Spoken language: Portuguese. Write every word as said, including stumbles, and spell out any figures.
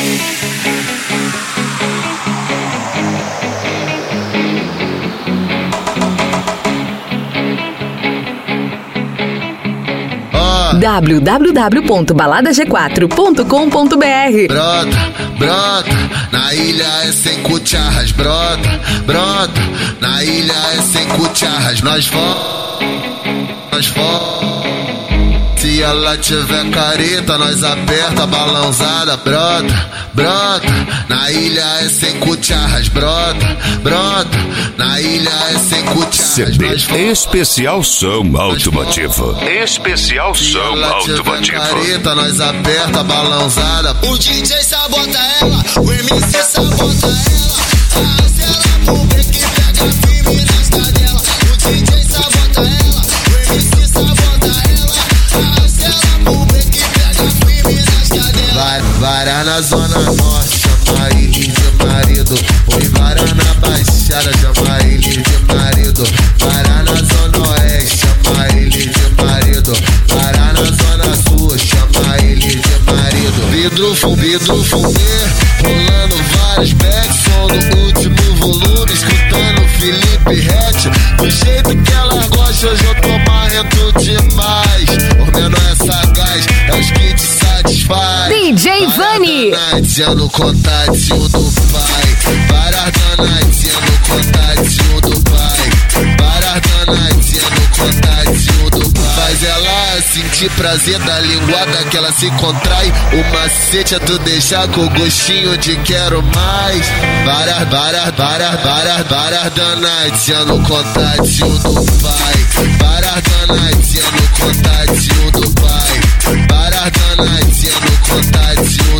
w w w ponto balada g quatro ponto com ponto b r. Brota, brota, na ilha é sem cucharras. Brota, brota, na ilha é sem cucharras. Nós vamos, nós vamos. Se ela tiver careta, nós aperta a balãozada. Brota, brota, na ilha é sem cucharras. Brota, brota, na ilha é sem cucharras. C B Especial Som Automotivo. Especial Som Automotivo. Careta, nós aperta a balãozada. O D J sabota ela, o M C sabota ela. Arrasta ela pro break que pega firme nas cadelas. O D J sabota ela, o M C sabota ela. Arrasta ela pro break que pega firme nas cadelas. Vai, vara na zona norte, chama ele de marido. Oi, vara na baixada, chama ele de marido. Vara na zona oeste, chama ele de marido. Vara na zona sul, chama ele de marido. Vidro, fum, vidro, fumê, rolando vários backs, som no último volume, escutando Felipe Rett. Do jeito que ela gosta, hoje eu tô marrento demais. O menor é sagaz, é os que te satisfaz. D J Vani. Danadinha no contatinho do pai. Para danadinha no contatinho do pai. Para danadinha no contatinho do pai. Faz ela sentir prazer da linguada que ela se contrai. O macete é tu deixar com gostinho de quero mais. Para, para, para, para, para danadinha no contatinho do pai. Para danadinha no contatinho do pai. Para danadinha no contatinho